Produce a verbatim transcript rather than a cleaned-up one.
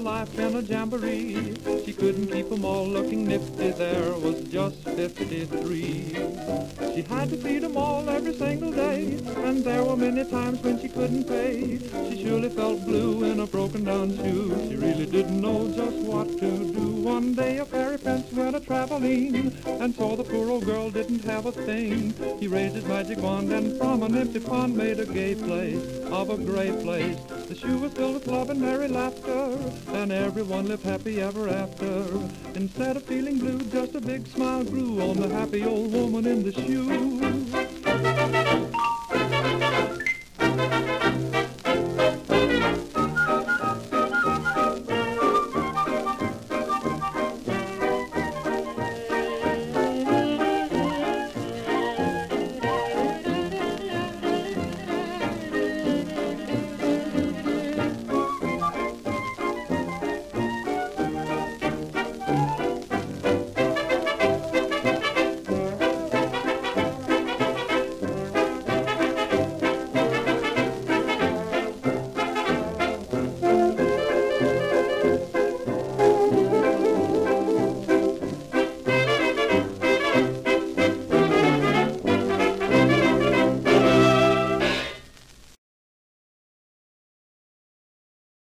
life in a jamboree. She couldn't keep 'em all looking nifty, there was just fifty-three. She had to feed 'em all every single day, and there were many times when she couldn't pay. She surely felt blue in a broken down shoe. She really didn't know just what to do. One day a fairy prince went a-traveling and saw the poor old girl didn't have a thing. He raised his magic wand and from an empty pond made a gay place of a gray place. The shoe was filled with love and merry laughter, and everyone lived happy ever after. Instead of feeling blue, just a big smile grew on the happy old woman in the shoe.